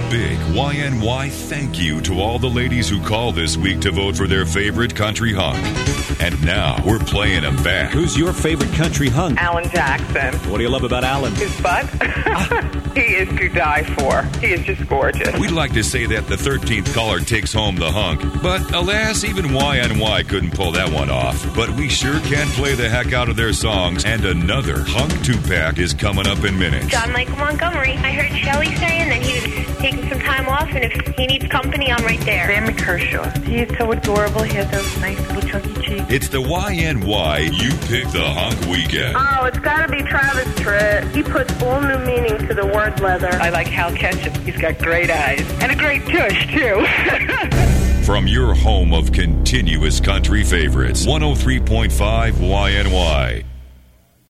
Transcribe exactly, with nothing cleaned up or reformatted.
big Y N Y thank you to all the ladies who called this week to vote for their favorite country hunk. And now we're playing them back. Who's your favorite country hunk? Alan Jackson. What do you love about Alan? His butt. He is to die for. He is just gorgeous. We'd like to say that the thirteenth caller takes home the hunk, but alas, even Y N Y couldn't pull that one off. But we sure can play the heck out of their songs, and another hunk two-pack is coming up in minutes. John Michael Montgomery. I heard Shelley saying that he was taking some time off, and if he needs company, I'm right there. Sammy Kershaw. He is so adorable. He has those nice little chunky cheeks. It's the Y N Y You Pick the Hunk Weekend. Oh, it's got to be Travis Tritt. He puts all new meaning to the word leather. I like Hal Ketchum. He's got great eyes. And a great tush, too. From your home of continuous country favorites, one oh three point five Y N Y.